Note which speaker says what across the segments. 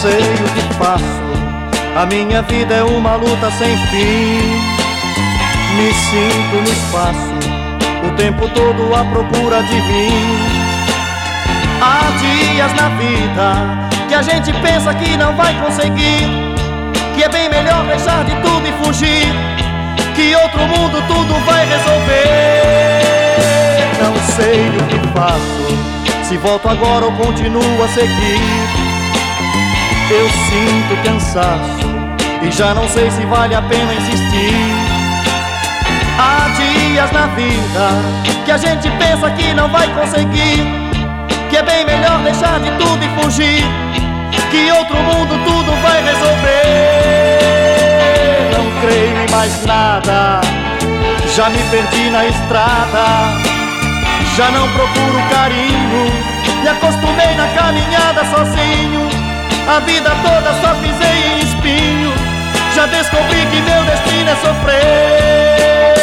Speaker 1: sei o que faço, a minha vida é uma luta sem fim. Me sinto no espaço, o tempo todo à procura de mim. Há dias na vida que a gente pensa que não vai conseguir, que é bem melhor deixar de tudo e fugir, que outro mundo tudo vai resolver. Não sei o que faço, se volto agora ou continuo a seguir. Eu sinto cansaço e já não sei se vale a pena insistir. Há dias na vida que a gente pensa que não vai conseguir, que é bem melhor deixar de tudo e fugir, que outro mundo tudo vai resolver. Não creio em mais nada, já me perdi na estrada, já não procuro carinho, me acostumei na caminhada sozinho. A vida toda só pisei em espinho, já descobri que meu destino é sofrer.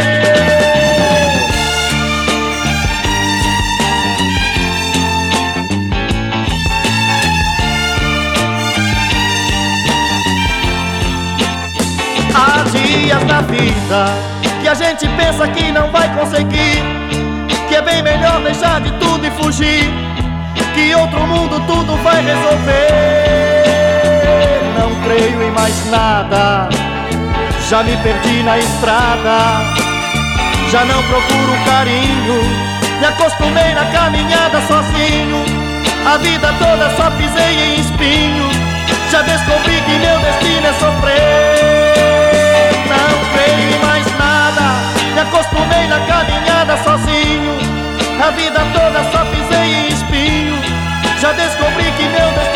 Speaker 1: Há dias na vida que a gente pensa que não vai conseguir, que é bem melhor deixar de tudo e fugir, que outro mundo tudo vai resolver. Não creio em mais nada, já me perdi na estrada, já não procuro carinho, me acostumei na caminhada sozinho. A vida toda só pisei em espinho, já descobri que meu destino é sofrer. Não creio em mais nada, me acostumei na caminhada sozinho. A vida toda só pisei em espinho, já descobri que meu destino